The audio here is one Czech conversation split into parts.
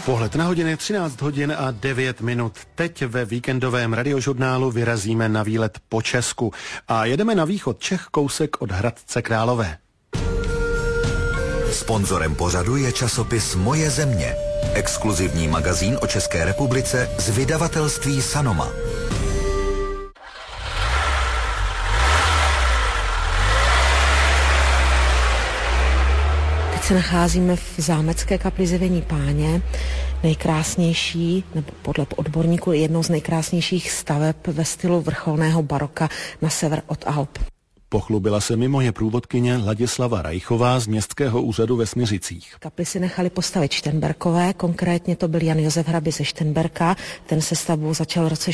Pohled na hodiny 13 hodin a 9 minut. Teď ve víkendovém radiožurnálu vyrazíme na výlet po Česku a jedeme na východ Čech, kousek od Hradce Králové. Sponzorem pořadu je časopis Moje země, exkluzivní magazín o České republice z vydavatelství Sanoma. Teď se nacházíme v zámecké kapli Zjevení Páně, nejkrásnější, nebo podle odborníků jednou z nejkrásnějších staveb ve stylu vrcholného baroka na sever od Alp. Pochlubila se mi moje průvodkyně Ladislava Rajchová z Městského úřadu ve Smiřicích. Kapli si nechali postavit Šternberkové, konkrétně to byl Jan Josef Hrabě ze Šternberka, ten se stavbou začal v roce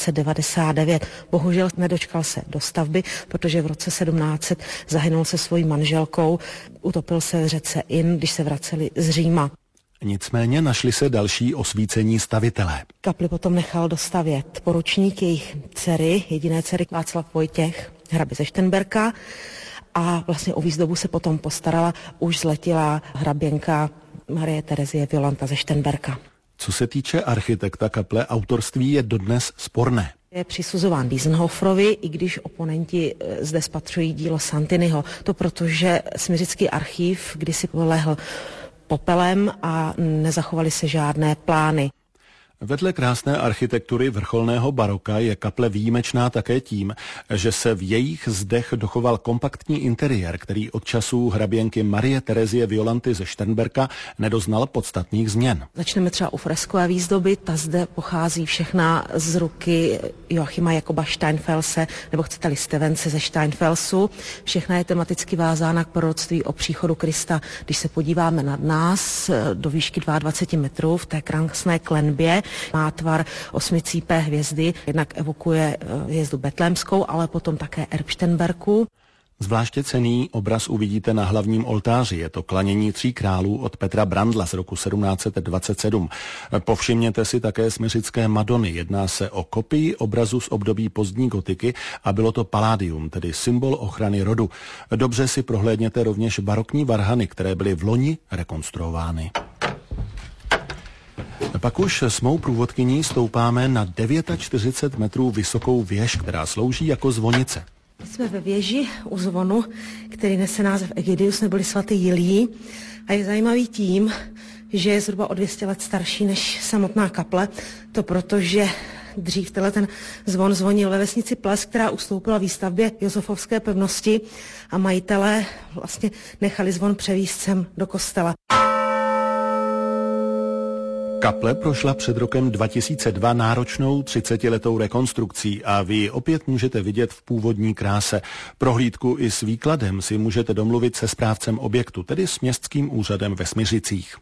1699. Bohužel nedočkal se do stavby, protože v roce 1700 zahynul se svojí manželkou, utopil se v řece Inn, když se vraceli z Říma. Nicméně našli se další osvícení stavitelé. Kapli potom nechal dostavět poručník jejich dcery, jediné dcery Václav Vojtěch Hrabě ze Šternberka, a vlastně o výzdobu se potom postarala už zletilá hraběnka Marie Terezie Violanta ze Šternberka. Co se týče architekta kaple, autorství je dodnes sporné. Je přisuzován Diesenhoferovi, i když oponenti zde spatřují dílo Santiniho. To protože Smiřický archív kdysi lehl popelem a nezachovaly se žádné plány. Vedle krásné architektury vrcholného baroka je kaple výjimečná také tím, že se v jejich zdech dochoval kompaktní interiér, který od časů hraběnky Marie Terezie Violanty ze Šternberka nedoznal podstatných změn. Začneme třeba u freskové výzdoby, ta zde pochází všechna z ruky Joachima Jakoba Steinfelse, nebo chcete-li Stevence ze Steinfelsu. Všechna je tematicky vázána k proroctví o příchodu Krista. Když se podíváme nad nás do výšky 22 metrů v té krásné klenbě, má tvar osmicípé hvězdy, jednak evokuje hvězdu betlémskou, ale potom také erb Šternberku. Zvláště cenný obraz uvidíte na hlavním oltáři. Je to Klanění tří králů od Petra Brandla z roku 1727. Povšimněte si také Smiřické Madony. Jedná se o kopii obrazu z období pozdní gotiky a bylo to Palladium, tedy symbol ochrany rodu. Dobře si prohlédněte rovněž barokní varhany, které byly vloni rekonstruovány. Pak už s mou průvodkyní stoupáme na 49 metrů vysokou věž, která slouží jako zvonice. Jsme ve věži u zvonu, který nese název Egidius neboli svatý Jiljí, a je zajímavý tím, že je zhruba o 200 let starší než samotná kaple. To proto, že dřív ten zvon zvonil ve vesnici Ples, která ustoupila výstavbě Josefovské pevnosti, a majitelé vlastně nechali zvon převést sem do kostela. Kaple prošla před rokem 2002 náročnou 30letou rekonstrukcí a vy ji opět můžete vidět v původní kráse. Prohlídku i s výkladem si můžete domluvit se správcem objektu, tedy s Městským úřadem ve Smiřicích.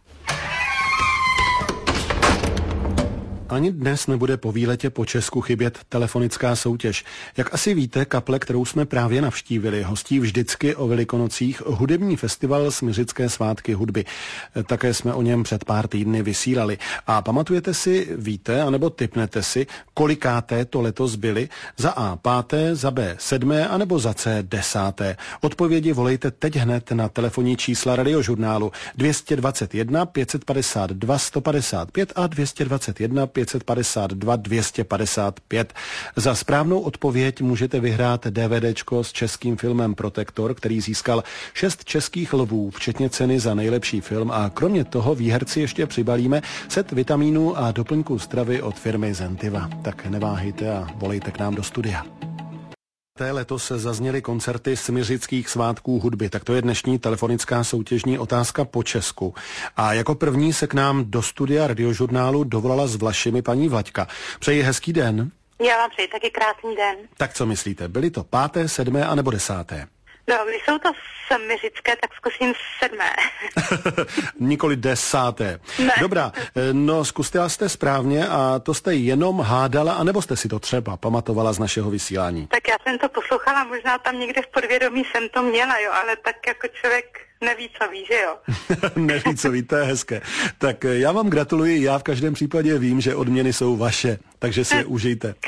Ani dnes nebude po výletě po Česku chybět telefonická soutěž. Jak asi víte, kaple, kterou jsme právě navštívili, hostí vždycky o Velikonocích hudební festival Smiřické svátky hudby. Také jsme o něm před pár týdny vysílali. A pamatujete si, víte, anebo tipnete si, kolikáté to letos byly? Za A 5., za B 7., anebo za C 10. Odpovědi volejte teď hned na telefonní čísla radiožurnálu 221 552 155 a 221 552 255. Za správnou odpověď můžete vyhrát DVDčko s českým filmem Protektor, který získal 6 českých lvů, včetně ceny za nejlepší film, a kromě toho výherci ještě přibalíme set vitamínů a doplňků stravy od firmy Zentiva. Tak neváhejte a volejte k nám do studia. Letos se zazněly koncerty Smiřických svátků hudby, tak to je dnešní telefonická soutěžní otázka po Česku. A jako první se k nám do studia radiožurnálu dovolala s Vlašimi paní Vlaďka. Přeji hezký den. Já vám přeji taky krásný den. Tak co myslíte, byly to 5., 7. anebo 10.? No, když jsou to Smiřické, tak zkusím 7. Nikoli 10. Ne. Dobrá, no zkusila jste správně a to jste jenom hádala, anebo jste si to třeba pamatovala z našeho vysílání? Tak já jsem to poslouchala, možná tam někde v podvědomí jsem to měla, jo, ale tak jako člověk neví, co ví, že jo? Neví, co ví, to je hezké. Tak já vám gratuluji, já v každém případě vím, že odměny jsou vaše, takže si je užijte. Skvělý.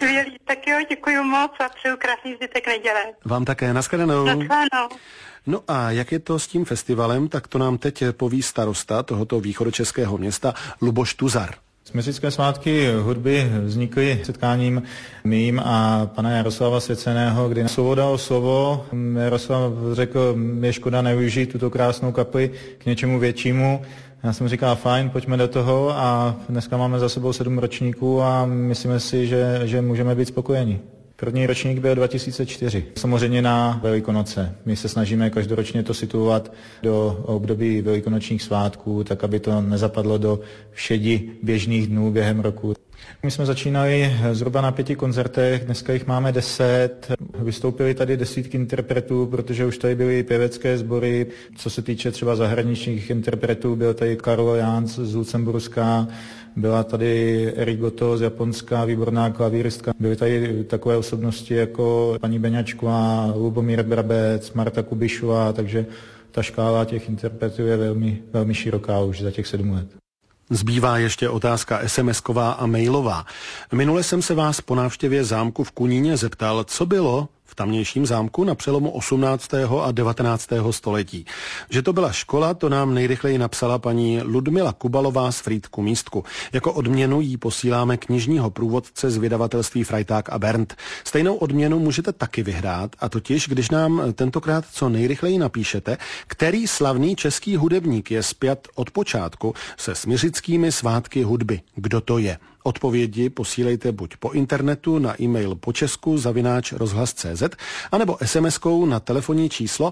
Tak jo, děkuji moc a přeju krásný zbytek neděle. Vám také, nashledanou. Nashledanou. No a jak je to s tím festivalem, tak to nám teď poví starosta tohoto východočeského města Luboš Tuzar. Smiřické svátky hudby vznikly setkáním mým a pana Jaroslava Svěceného, kdy slovo dal slovo. Jaroslav řekl, je škoda nevyužít tuto krásnou kapli k něčemu většímu. Já jsem říkal, fajn, pojďme do toho a dneska máme za sebou 7 ročníků a myslíme si, že můžeme být spokojeni. První ročník byl 2004, samozřejmě na Velikonoce. My se snažíme každoročně to situovat do období velikonočních svátků, tak aby to nezapadlo do všedi běžných dnů během roku. My jsme začínali zhruba na 5 koncertech, dneska jich máme 10. Vystoupili tady desítky interpretů, protože už tady byly pěvecké sbory. Co se týče třeba zahraničních interpretů, byl tady Karol Jans z Lucemburska, byla tady Erik Goto z Japonska, výborná klavíristka. Byly tady takové osobnosti jako paní Beňačková, Lubomír Brabec, Marta Kubišová, takže ta škála těch interpretů je velmi, velmi široká už za těch 7 let. Zbývá ještě otázka SMS-ková a mailová. Minule jsem se vás po návštěvě zámku v Kuníně zeptal, co bylo v tamnějším zámku na přelomu 18. a 19. století. Že to byla škola, to nám nejrychleji napsala paní Ludmila Kubalová z Frýdku Místku. Jako odměnu jí posíláme knižního průvodce z vydavatelství Freytag a Bernd. Stejnou odměnu můžete taky vyhrát, a totiž, když nám tentokrát co nejrychleji napíšete, který slavný český hudebník je spjat od počátku se smiřickými svátky hudby. Kdo to je? Odpovědi posílejte buď po internetu na e-mail počesku@rozhlas.cz anebo SMS-kou na telefonní číslo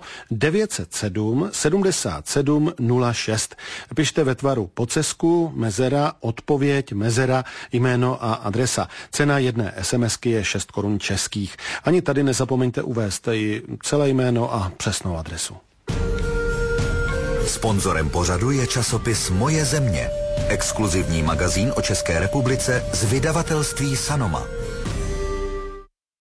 907 77 06. Pište ve tvaru Pocesku, mezera, odpověď, mezera, jméno a adresa. Cena jedné SMSky je 6 korun českých. Ani tady nezapomeňte uvést i celé jméno a přesnou adresu. Sponzorem pořadu je časopis Moje země, exkluzivní magazín o České republice z vydavatelství Sanoma.